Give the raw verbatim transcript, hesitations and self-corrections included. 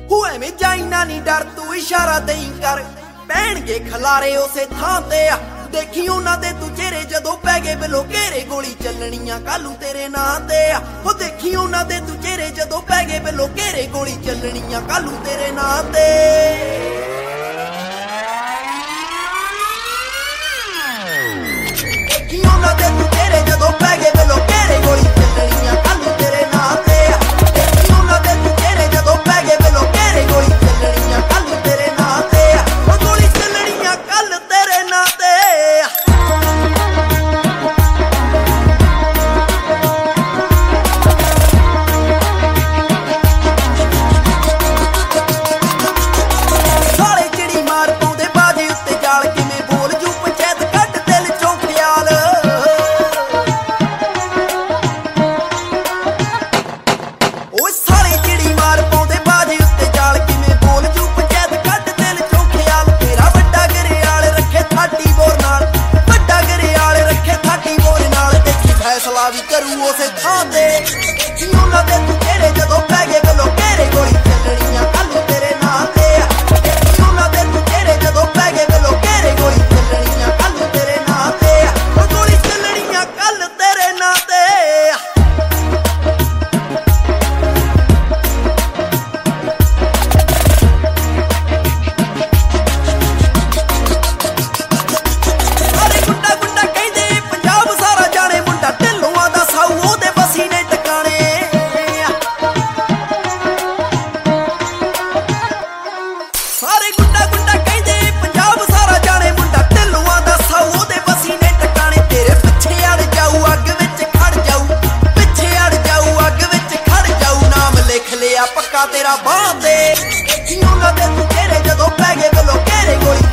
हुए में जाइना नी डर तू इशारा दई कर पैणगे खलारे उसे थां ते आ देखी उन्हां दे तू चेहरे जदों पै गए बिलो घेरे गोली चलनियां कालू तेरे नां ते आ हो देखी उन्हां दे तू चेहरे जदों पै गए बिलो घेरे गोली चलनियां कालू तेरे नां ते देखी उन्हां दे तू चेहरे जदों पै गए बिलो घेरे गोली चलनियां कालू तेरे नां ते आ देखी उन्हां दे तू चेहरे जदों पै गए बिलो घेरे गोली चलनियां कालू तेरे नां ते आ ओ गोली चलनियां कल तेरे नां ते भी करूं उसे थां ते देखी उन्हां दे तू चेहरे जदों पै गए बिलो घेरे गोली चलनियां कालू तेरे नां ते आ देखी उन्हां दे तू चेहरे जदों पै गए बिलो घेरे गोली चलनियां कालू तेरे नां ते आ ओ गोली चलनियां कल तेरे नां ते पक्का तेरा बांध दे देखी उन्हां दे तू चेहरे जदों पै गए बिलो घेरे गोली